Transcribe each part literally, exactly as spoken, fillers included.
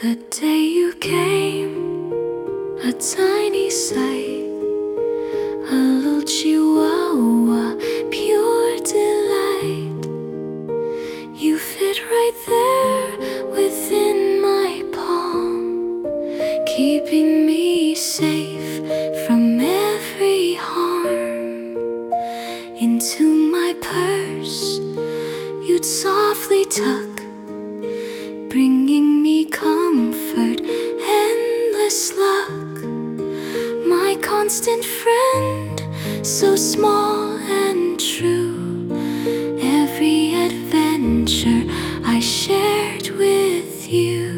The day you came, a tiny sight, a little chihuahua, pure delight. You fit right there within my palm, keeping me safe from every harm. Into my purse you'd softly tuck, bringing me comfort, endless luck. My constant friend, so small and true. Every adventure I shared with you.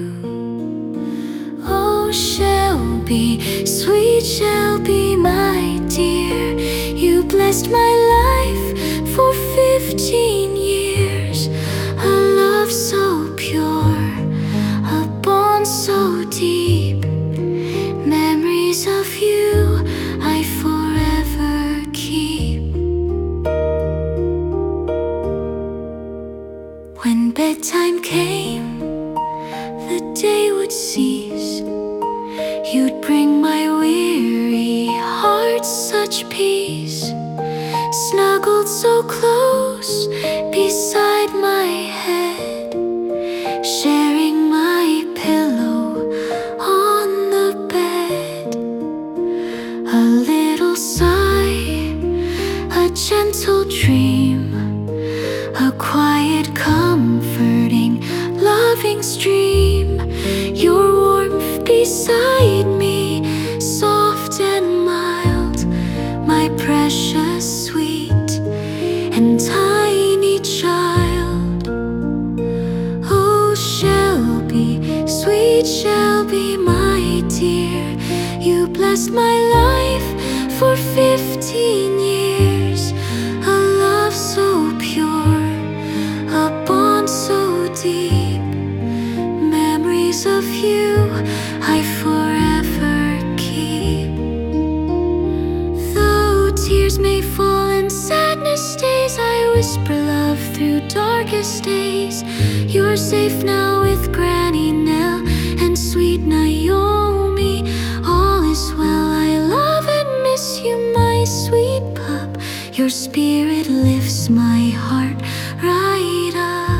Oh Shelby, sweet Shelby, my dear, you blessed my life for fifteen years. A love so pure, a bond so deep. Memories of you I forever keep. When bedtime came, the day would cease. You'd bring my weary heart such peace. Snuggled so close beside my head, sharing my pillow on the bed. A little sigh, a gentle dream, a quiet, comforting, loving stream. Your warmth beside me, soft and mild, my precious, sweet, and tiny child. Oh Shelby, sweet Shelby, my dear, you blessed my life for fifteen years. A love so pure, a bond so deep. Memories of you I forever keep. Though tears may fall and sadness stays, I whisper love through darkest days. You're safe now with Granny Nell and sweet Naomi. All is well, I love and miss you, my sweet pup. Your spirit lifts my heart right up.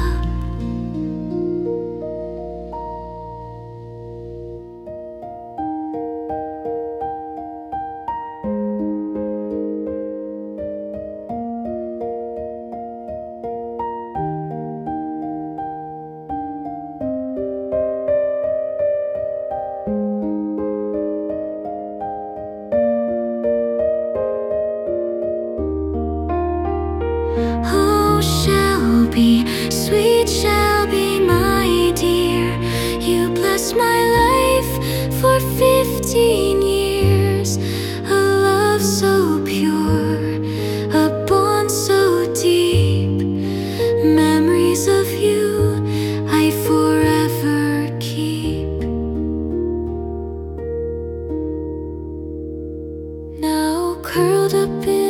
Oh Shelby, sweet Shelby, my dear, you blessed my life for fifteen years. A love so pure, a bond so deep. Memories of you I forever keep. Now curled up in